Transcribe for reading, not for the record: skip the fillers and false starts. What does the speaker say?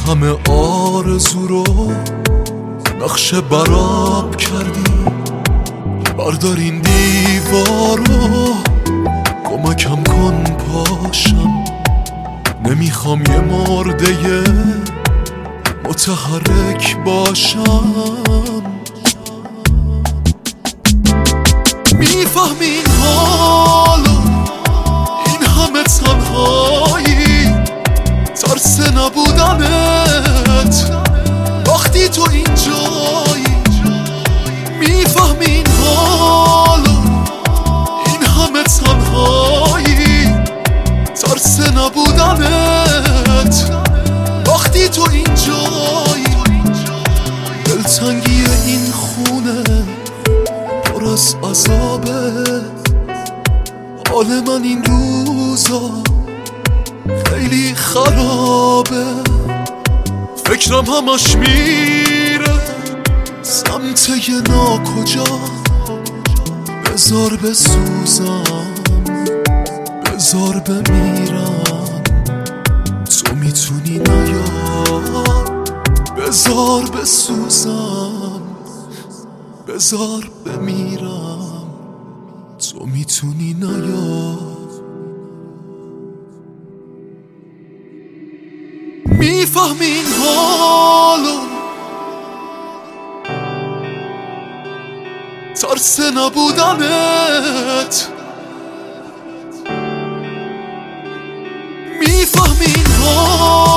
همه آرزو رو نقشه براب کردی. بردار این دیوار رو کمکم کن پاشم. نمیخوام یه مرده متحرک باشم. میفهمی این حالو، این همه تنهایی، ترس نبودنت وقتی تو اینجایی. میفهمی این حالو، این همه تنهایی، ترس نبودنت وقتی تو اینجایی. دلتنگی این خونه پر از عذابه. حال من این روزا خیلی خرابه. فکرم همش میره سمت یه ناکجا. بذار بسوزم، بذار بمیرم، تو میتونی نیا. بذار بسوزم، بذار بمیرم، تو میتونی نیا. میفهمی این حالو، ترس نبودنت. میفهمی این حالو،